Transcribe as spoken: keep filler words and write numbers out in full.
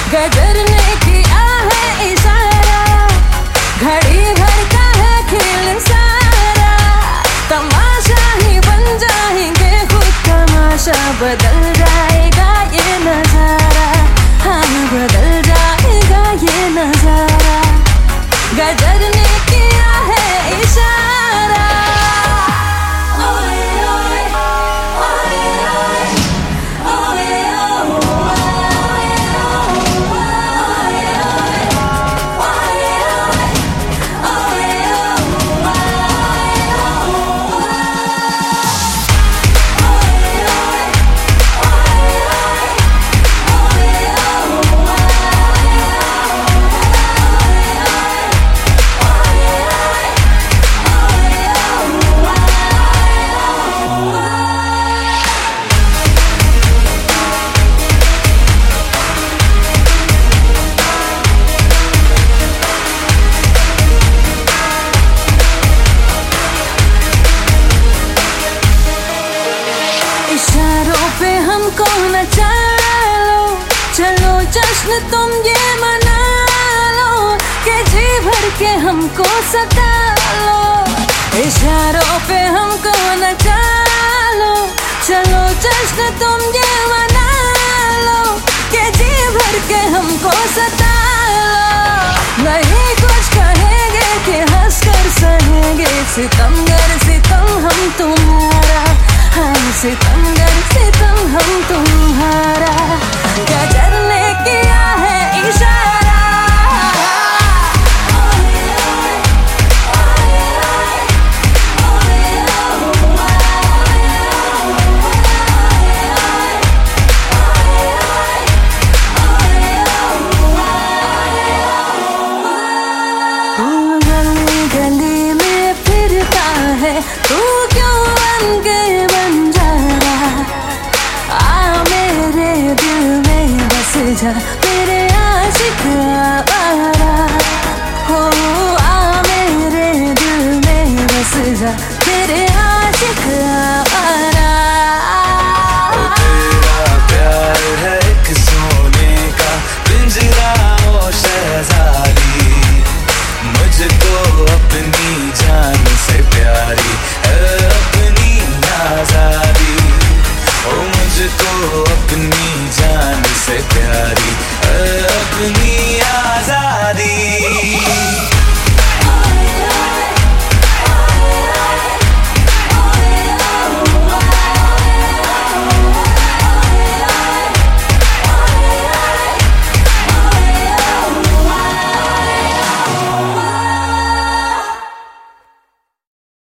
गदर ने किया है इशारा, घड़ी भर का है खेल सारा। तमाशा ही बन जाएंगे खुद तमाशा, बदल जाएगा ये नजारा, हाँ बदल जाएगा ये नजारा। गदर ने किया है इशारा। इशारों पे हमको नचा लो, चलो जश्न तुम ये मना लो, के जी भर के हमको सता लो। इशारों पे हमको नचा लो, चलो जश्न तुम ये मना लो, के जी भर के हमको सता लो। नहीं कुछ कहेंगे कि हंस कर सहेंगे, सितमगर सितम हम तुम्हारा, हाँ सितमगर सितम हम तुम्हारा। गदर ने किया है इशारा। तू गली गली में फिरता है, तू क्यों बन के बन जा रहा। आ मेरे दिल में बस जा, मेरे आशिक आवारा हो। आ मेरे दिल में बस जा, मेरे आशिक आवारा।